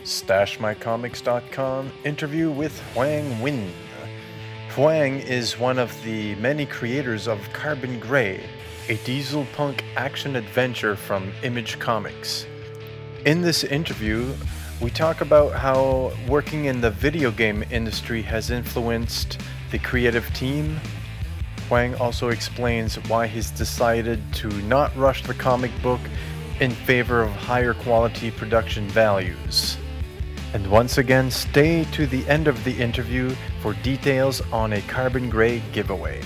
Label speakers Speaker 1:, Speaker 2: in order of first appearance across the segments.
Speaker 1: StashMyComics.com interview with Huang Nguyen. Huang is one of the many creators of Carbon Gray, a diesel punk action adventure from Image Comics. In this interview, we talk about how working in the video game industry has influenced the creative team. Huang also explains why he's decided to not rush the comic book in favor of higher quality production values. And once again, stay to the end of the interview for details on a Carbon Gray giveaway.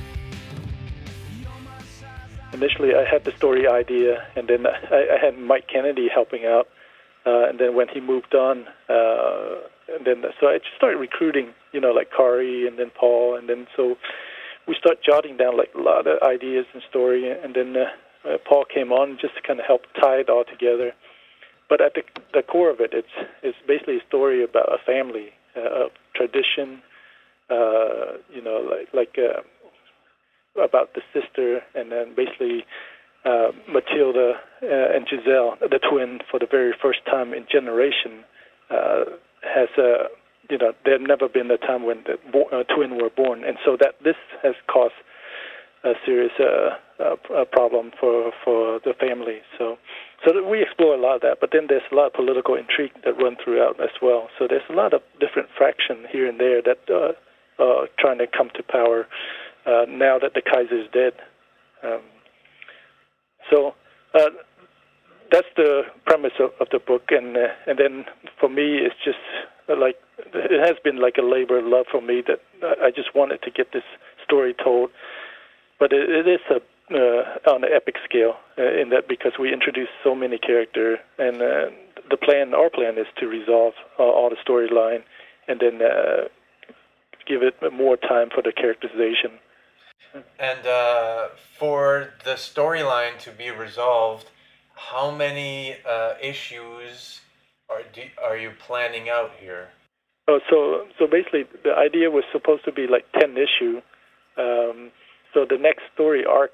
Speaker 2: Initially, I had the story idea, and then I had Mike Kennedy helping out. And then when he moved on, so I just started recruiting, like Kari and then Paul, and then so we start jotting down like a lot of ideas and story, and then Paul came on just to kind of help tie it all together. But at the core of it, it's basically a story about a family, of tradition, about the sister, and then basically Matilda and Giselle, the twin, for the very first time in generation, has there never been a time when the twin were born, and so that this has caused a serious problem for the family. So that we explore a lot of that, but then there's a lot of political intrigue that run throughout as well. So there's a lot of different factions here and there that are trying to come to power now that the Kaiser is dead. So that's the premise of the book, and then for me, it's just like it has been like a labor of love for me that I just wanted to get this story told. But it is on an epic scale in that because we introduced so many characters, and our plan is to resolve all the storyline, and then give it more time for the characterization.
Speaker 1: And for the storyline to be resolved, how many issues are you planning out here?
Speaker 2: Oh, so basically the idea was supposed to be like 10 issue. So the next story arc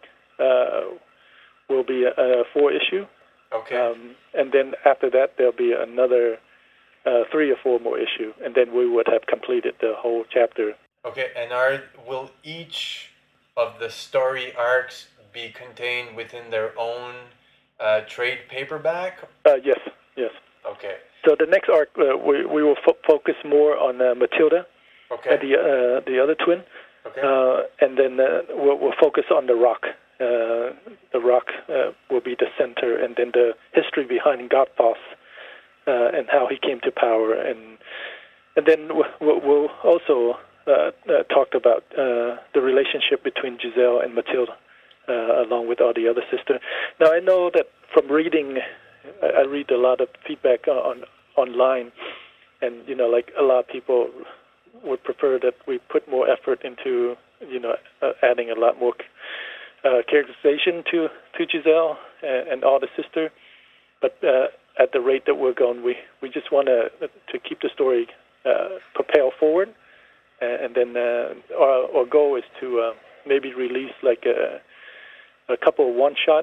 Speaker 2: will be a 4 issue.
Speaker 1: Okay.
Speaker 2: And then after that there'll be another 3 or 4 more issue, and then we would have completed the whole chapter.
Speaker 1: Okay, and will each of the story arcs be contained within their own trade paperback?
Speaker 2: Yes.
Speaker 1: Okay.
Speaker 2: So the next arc, we will focus more on Matilda,
Speaker 1: okay,
Speaker 2: the other twin,
Speaker 1: okay,
Speaker 2: and then we'll focus on the Rock. The Rock will be the center, and then the history behind Godboss and how he came to power, and then we'll also talked about the relationship between Giselle and Matilda, along with all the other sisters. Now, I know that from reading, I read a lot of feedback online, and, like a lot of people would prefer that we put more effort into, adding a lot more characterization to Giselle and all the sisters. But at the rate that we're going, we just want to keep the story propel forward. And then our goal is to maybe release like a couple of one-shot,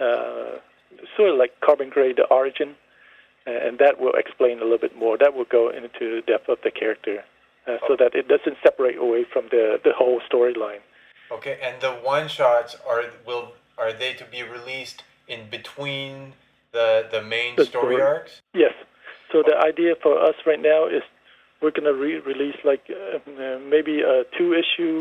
Speaker 2: sort of like Carbon Gray, the origin, and that will explain a little bit more. That will go into the depth of the character, so that it doesn't separate away from the whole storyline.
Speaker 1: Okay, and the one-shots are they to be released in between the main story arcs?
Speaker 2: Yes. So the idea for us right now is we're going to release like maybe a 2-issue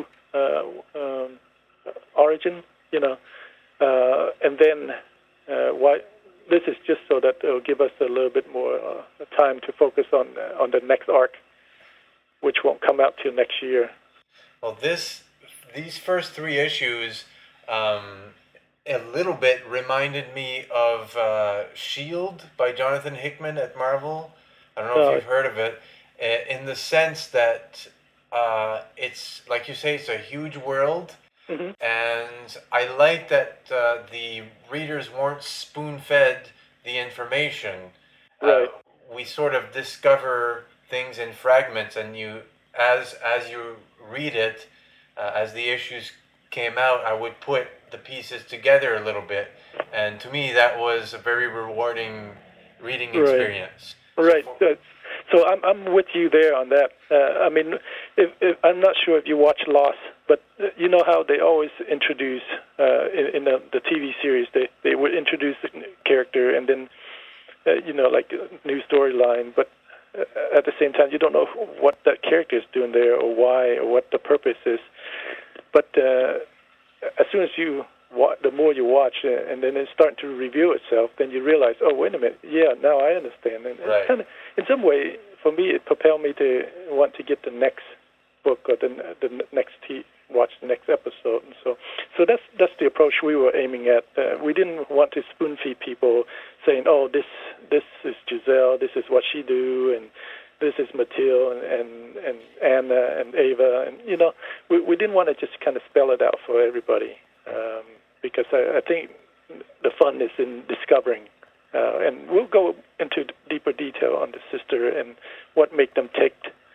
Speaker 2: origin, and then this is just so that it'll give us a little bit more time to focus on the next arc, which won't come out till next year.
Speaker 1: Well, these first 3 issues a little bit reminded me of S.H.I.E.L.D. by Jonathan Hickman at Marvel. I don't know if you've heard of it. In the sense that it's, like you say, it's a huge world,
Speaker 2: mm-hmm.
Speaker 1: and I like that the readers weren't spoon-fed the information.
Speaker 2: Right.
Speaker 1: We sort of discover things in fragments, and as you read it, as the issues came out, I would put the pieces together a little bit, and to me that was a very rewarding reading experience.
Speaker 2: Right. So I'm with you there on that. I mean, if I'm not sure if you watch Lost, but you know how they always introduce in the TV series they would introduce the character and then like a new storyline, but at the same time you don't know what that character is doing there or why or what the purpose is. But as soon as the more you watch, and then it's starting to reveal itself, then you realize, oh, wait a minute, yeah, now I understand. And
Speaker 1: right.
Speaker 2: Kind of, in some way, for me, it propelled me to want to get the next book or the next watch the next episode. And so that's the approach we were aiming at. We didn't want to spoon feed people saying, oh, this is Giselle, this is what she do, and this is Mathilde and Anna and Ava, and we didn't want to just kind of spell it out for everybody. Because I think the fun is in discovering, and we'll go into deeper detail on the sister and what make them tick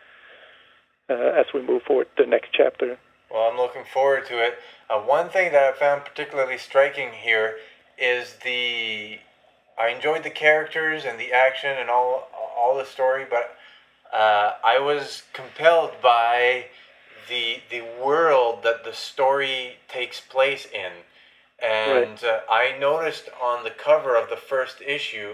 Speaker 2: as we move forward to the next chapter.
Speaker 1: Well, I'm looking forward to it. One thing that I found particularly striking here is I enjoyed the characters and the action and all the story, but I was compelled by the world that the story takes place in. And right. I noticed on the cover of the first issue,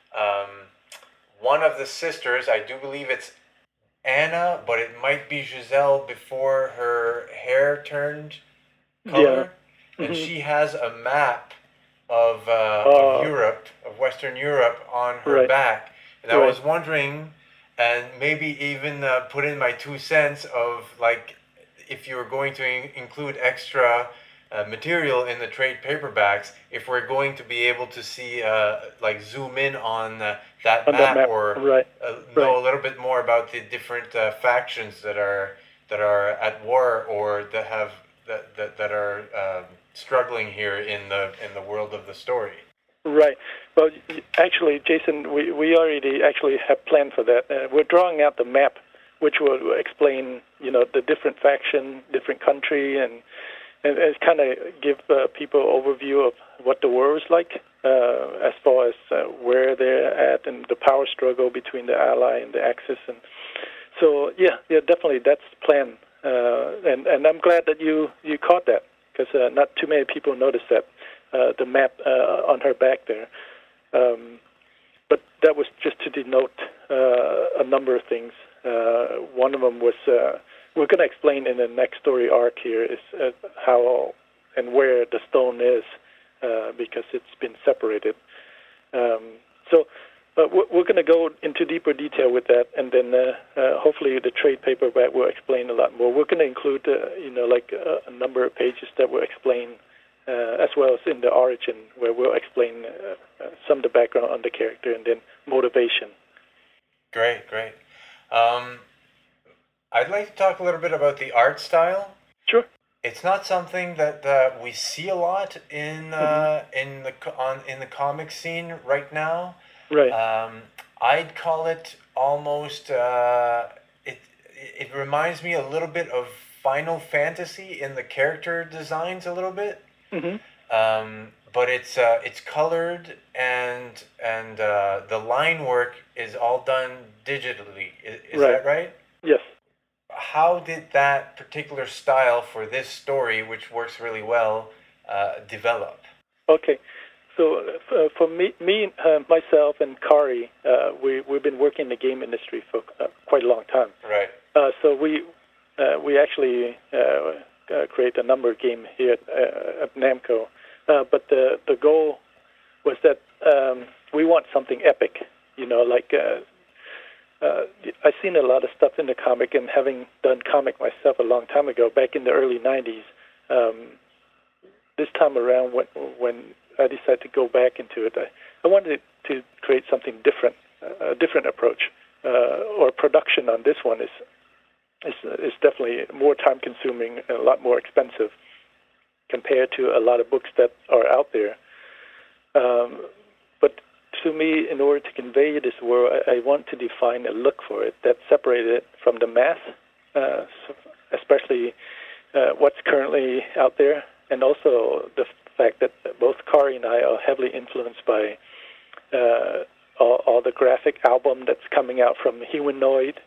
Speaker 1: one of the sisters, I do believe it's Anna, but it might be Giselle before her hair turned color. Yeah. And she has a map of Europe, of Western Europe on her right. back. And I was wondering, and maybe even put in my 2 cents of, like, if you were going to include extra material in the trade paperbacks, if we're going to be able to see, like, zoom in on that map, or right. Know a little bit more about the different factions that are at war or that are struggling here in the world of the story.
Speaker 2: Right. Well, actually, Jason, we already actually have planned for that. We're drawing out the map, which will explain, the different faction, different country, and kind of give people overview of what the war is like, as far as where they're at and the power struggle between the Ally and the Axis. And so, yeah, definitely that's the plan. And I'm glad that you caught that, because not too many people noticed that, the map on her back there. But that was just to denote a number of things. One of them was, we're going to explain in the next story arc here, is how and where the stone is, because it's been separated. So we're going to go into deeper detail with that, and then hopefully the trade paperback will explain a lot more. We're going to include, a number of pages that will explain, as well as in the origin, where we'll explain some of the background on the character and then motivation.
Speaker 1: Great. I'd like to talk a little bit about the art style.
Speaker 2: Sure.
Speaker 1: It's not something that we see a lot in the comic scene right now.
Speaker 2: Right.
Speaker 1: I'd call it almost. It reminds me a little bit of Final Fantasy in the character designs a little bit. Mm-hmm. But it's colored and the line work is all done digitally. Is
Speaker 2: right.
Speaker 1: that right?
Speaker 2: Yes.
Speaker 1: How did that particular style for this story, which works really well, develop?
Speaker 2: Okay. So for me, myself, and Kari, we've been working in the game industry for quite a long time.
Speaker 1: Right.
Speaker 2: So we actually create a number of games here at Namco. But the goal was that we want something epic, I've seen a lot of stuff in the comic, and having done comic myself a long time ago, back in the early 90s, this time around when I decided to go back into it, I wanted to create something different, a different approach, or production on this one is definitely more time-consuming and a lot more expensive compared to a lot of books that are out there. But to me, in order to convey this world, I want to define a look for it that separated it from the mass, especially what's currently out there, and also the fact that both Kari and I are heavily influenced by all the graphic album that's coming out from Humanoid,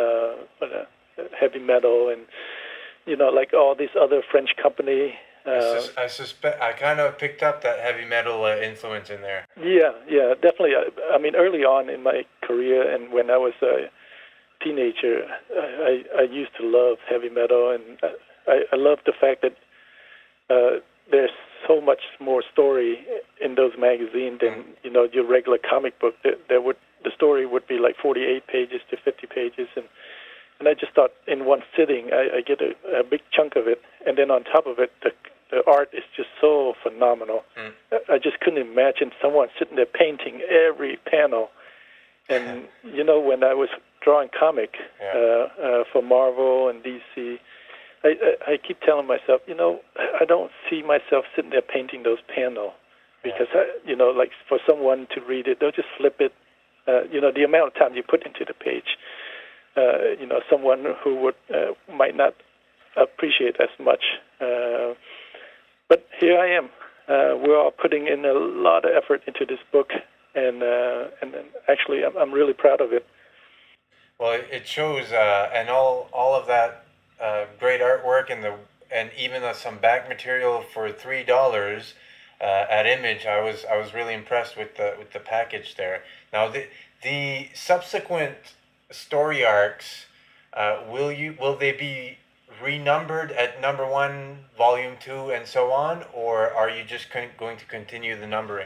Speaker 2: heavy metal, and like all these other French company.
Speaker 1: I suspect I kind of picked up that heavy metal influence in there.
Speaker 2: Yeah, definitely. I mean, early on in my career and when I was a teenager, I used to love heavy metal, and I love the fact that there's so much more story in those magazines than your regular comic book. The story would be like 48 pages to 50 pages, and I just thought in one sitting I get a big chunk of it, and then on top of it the art is just so phenomenal. I just couldn't imagine someone sitting there painting every panel. And when I was drawing comic for Marvel and DC, I keep telling myself, I don't see myself sitting there painting those panels because, like for someone to read it, they'll just flip it. The amount of time you put into the page, someone who would might not appreciate as much. But here I am. We're all putting in a lot of effort into this book, and actually, I'm really proud of it.
Speaker 1: Well, it shows, and all of that great artwork and even some back material for $3 at Image. I was really impressed with the package there. Now the subsequent story arcs, will they be renumbered at number 1, volume 2, and so on, or are you just going to continue the numbering?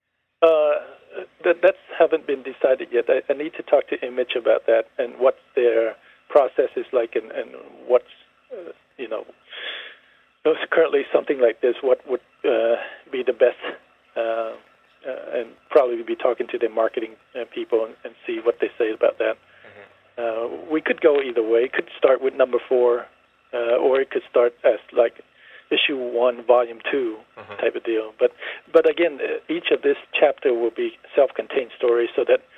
Speaker 2: That haven't been decided yet. I need to talk to Image about that and what their process is like, and what's currently something like this. What would be the best, and probably be talking to their marketing people and see what they say about that. We could go either way. It could start with number 4. Or it could start as like issue 1, volume 2 type of deal. But again, each of this chapter will be self-contained stories, so that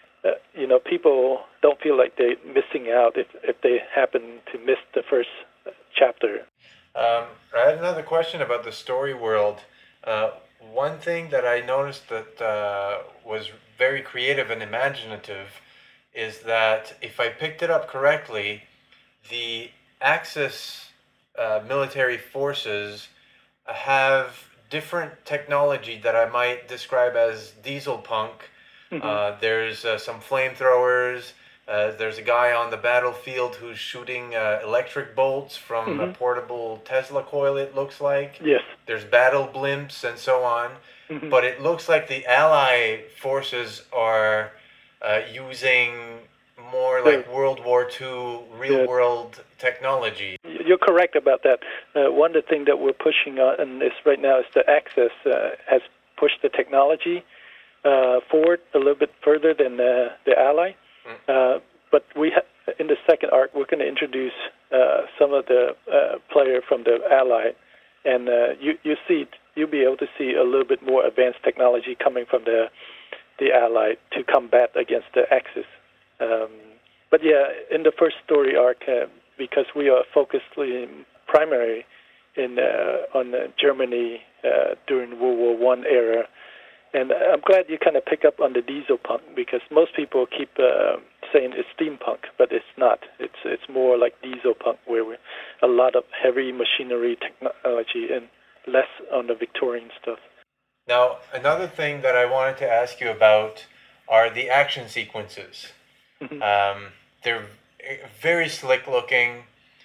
Speaker 2: people don't feel like they're missing out if they happen to miss the first chapter.
Speaker 1: I had another question about the story world. One thing that I noticed that was very creative and imaginative is that if I picked it up correctly, the Axis military forces have different technology that I might describe as diesel punk. There's some flamethrowers. There's a guy on the battlefield who's shooting electric bolts from a portable Tesla coil, it looks like.
Speaker 2: Yes.
Speaker 1: There's battle blimps and so on. But it looks like the Ally forces are using more like World War II real-world technology.
Speaker 2: You're correct about that. One of the things that we're pushing on this right now is the Axis has pushed the technology forward a little bit further than the Ally. But in the second arc, we're going to introduce some of the player from the Ally, and you'll be able to see a little bit more advanced technology coming from the Ally to combat against the Axis. But yeah, in the first story arc, because we are focused primarily on Germany during World War I era, and I'm glad you kind of pick up on the diesel punk, because most people keep saying it's steampunk, but it's not. It's more like diesel punk, where we're a lot of heavy machinery technology and less on the Victorian stuff.
Speaker 1: Now, another thing that I wanted to ask you about are the action sequences. They're very slick looking,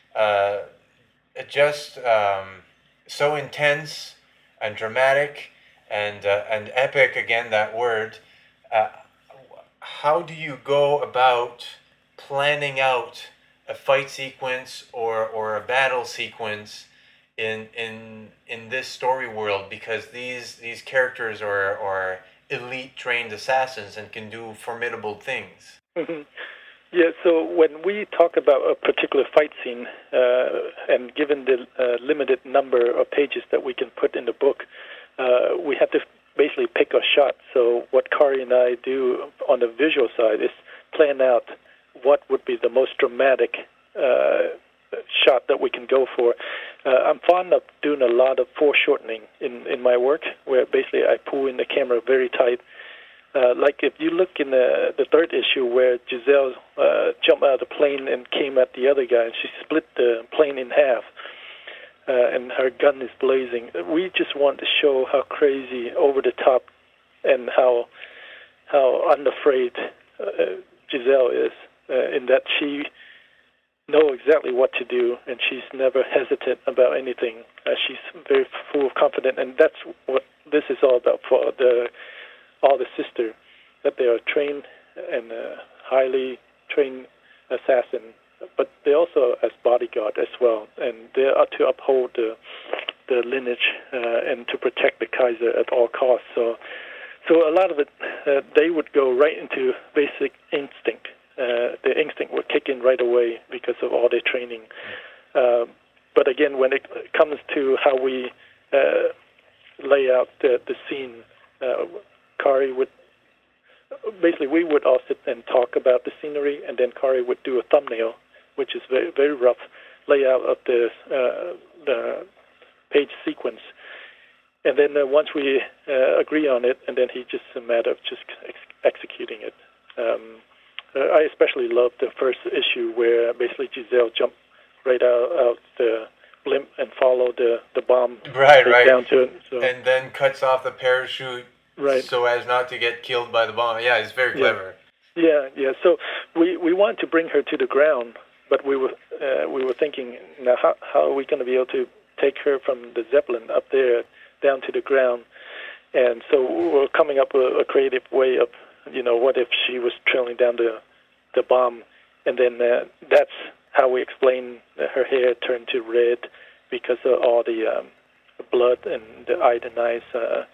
Speaker 1: just so intense and dramatic and epic, again, that word. How do you go about planning out a fight sequence or a battle sequence in this story world? Because these characters are elite trained assassins and can do formidable things.
Speaker 2: Yeah, so when we talk about a particular fight scene, and given the limited number of pages that we can put in the book, we have to basically pick a shot. So what Kari and I do on the visual side is plan out what would be the most dramatic shot that we can go for. I'm fond of doing a lot of foreshortening in my work, where basically I pull in the camera very tight, Like if you look in the third issue where Giselle jumped out of the plane and came at the other guy, and she split the plane in half, and her gun is blazing. We just want to show how crazy, over the top, and how unafraid Giselle is, in that she knows exactly what to do, and she's never hesitant about anything. She's very full of confidence, and that's what this is all about for all the sisters, that they are trained and highly trained assassin, but they also as bodyguard as well, and they are to uphold the lineage and to protect the Kaiser at all costs. So a lot of it, they would go right into basic instinct. The instinct would kick in right away because of all their training. But again, when it comes to how we lay out the scene, Kari would basically, we would all sit and talk about the scenery, and then Kari would do a thumbnail, which is very, very rough layout of the page sequence. And then once we agree on it, and then he just a matter of just executing it. I especially love the first issue where basically Giselle jumped right out the blimp and followed the bomb
Speaker 1: right
Speaker 2: down to it. So.
Speaker 1: And then cuts off the parachute so as not to get killed by the bomb. Yeah, it's very clever.
Speaker 2: Yeah. So we wanted to bring her to the ground, but we were thinking, now how are we going to be able to take her from the Zeppelin up there down to the ground? And so we're coming up with a creative way of, what if she was trailing down the bomb, and then that's how we explain her hair turned to red because of all the blood and the iodinized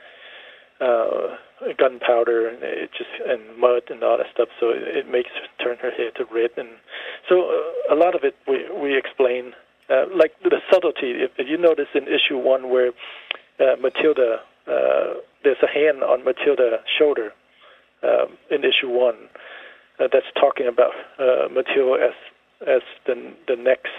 Speaker 2: gunpowder and mud and all that stuff. So it makes her turn her hair to red, and so a lot of it we explain, like the subtlety. If you notice in issue 1 where Matilda, there's a hand on Matilda's shoulder in issue 1 that's talking about Matilda as the next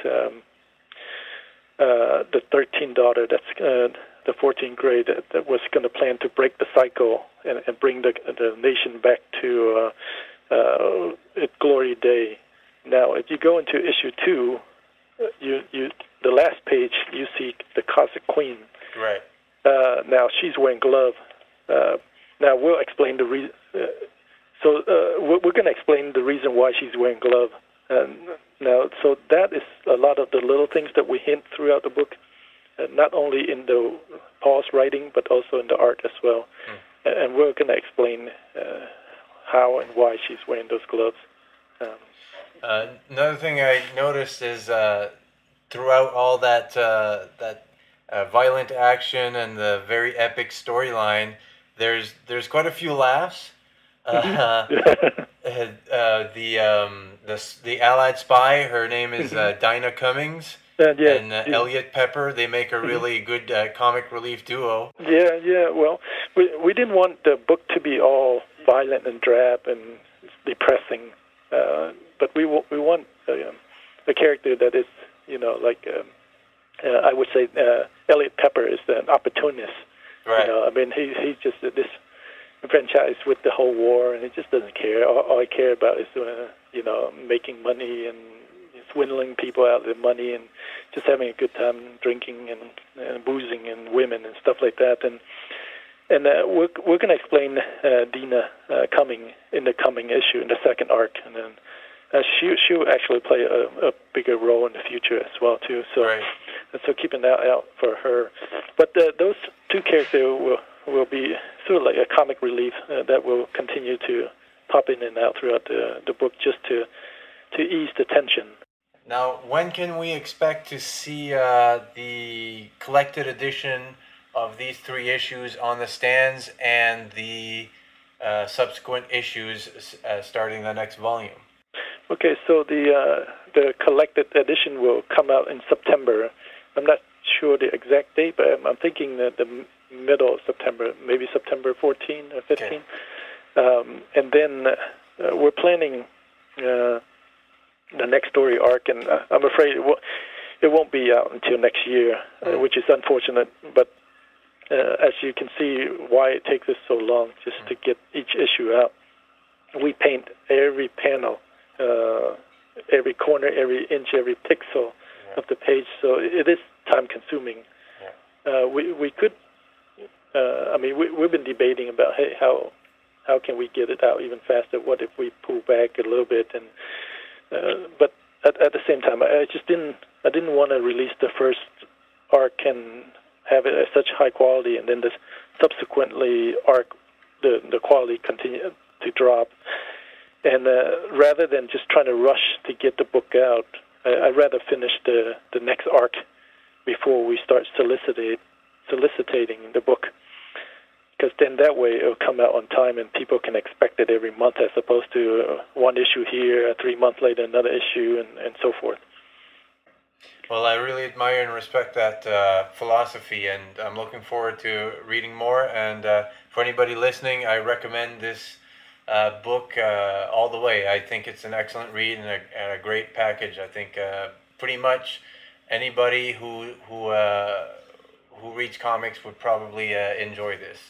Speaker 2: the 13th daughter that's the 14th grade that was going to plan to break the cycle and bring the nation back to its glory day. Now, if you go into issue 2, you the last page you see the Cossack Queen.
Speaker 1: Right.
Speaker 2: Now she's wearing gloves. Now we'll explain the reason. We're going to explain the reason why she's wearing gloves. Now, so that is a lot of the little things that we hint throughout the book, not only in the Paul's writing, but also in the art as well. And we're going to explain how and why she's wearing those gloves.
Speaker 1: Another thing I noticed is throughout all that violent action and the very epic storyline, there's quite a few laughs. The Allied spy, her name is Dinah Cummings, and Elliot Pepper. They make a really good comic relief duo.
Speaker 2: Yeah. Well, we didn't want the book to be all violent and drab and depressing, but we want a character that is, I would say Elliot Pepper is an opportunist.
Speaker 1: Right.
Speaker 2: I mean, he's just this franchise with the whole war, and he just doesn't care. All I care about is, making money and swindling people out of their money and just having a good time drinking and boozing and women and stuff like that. And we're going to explain Dinah coming in the coming issue, in the second arc, and then she'll actually play a bigger role in the future as well too. So,
Speaker 1: right.
Speaker 2: So keeping that out for her. But those two characters will be sort of like a comic relief that will continue to pop in and out throughout the book, just to ease the tension.
Speaker 1: Now, when can we expect to see the collected edition of these 3 issues on the stands and the subsequent issues starting the next volume? Okay,
Speaker 2: so the collected edition will come out in September. I'm not sure the exact date, but I'm thinking that the middle of September, maybe September 14 or 15. Okay. And then we're planning the next story arc, and I'm afraid it won't be out until next year, which is unfortunate. But as you can see, why it takes us so long just to get each issue out. We paint every panel, every corner, every inch, every pixel of the page, so it is time-consuming. We could, we've been debating about, hey, how can we get it out even faster? What if we pull back a little bit? And but at the same time, I didn't want to release the first arc and have it at such high quality, and then the subsequently arc, the quality continued to drop. And rather than just trying to rush to get the book out, I'd rather finish the next arc before we start soliciting the book, because then that way it'll come out on time and people can expect it every month, as opposed to one issue here, 3 months later another issue, and so forth.
Speaker 1: Well, I really admire and respect that philosophy, and I'm looking forward to reading more. And for anybody listening, I recommend this book all the way. I think it's an excellent read and a great package. I think pretty much anybody who reads comics would probably enjoy this.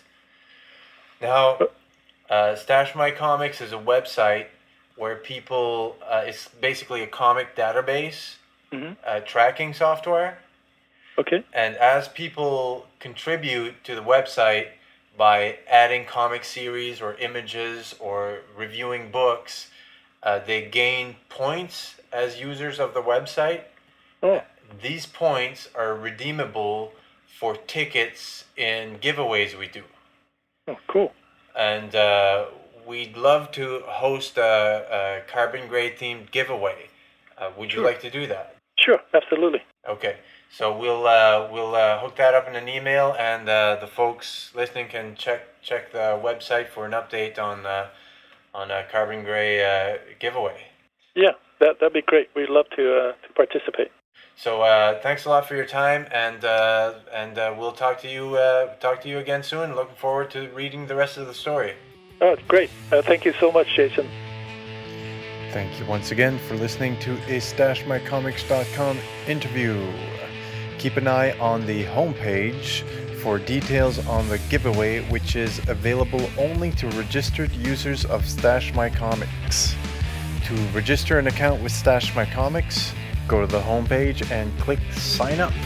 Speaker 1: Now, Stash My Comics is a website where people, it's basically a comic database. Tracking software.
Speaker 2: Okay.
Speaker 1: And as people contribute to the website by adding comic series or images or reviewing books, they gain points as users of the website.
Speaker 2: Oh.
Speaker 1: These points are redeemable for tickets in giveaways we do.
Speaker 2: Oh, cool.
Speaker 1: And we'd love to host a Carbon Grey themed giveaway. Would you like to do that?
Speaker 2: Sure, absolutely.
Speaker 1: Okay, so we'll hook that up in an email, and the folks listening can check the website for an update on a Carbon Grey giveaway. Yeah,
Speaker 2: that'd be great. We'd love to participate.
Speaker 1: So thanks a lot for your time, and we'll talk to you again soon. Looking forward to reading the rest of the story.
Speaker 2: Oh, great! Thank you so much, Jason.
Speaker 1: Thank you once again for listening to a StashMyComics.com interview. Keep an eye on the homepage for details on the giveaway, which is available only to registered users of Stash My Comics. To register an account with Stash My Comics, go to the homepage and click Sign Up.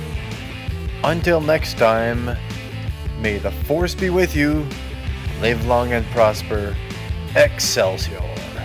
Speaker 1: Until next time, may the Force be with you. Live long and prosper. Excelsior.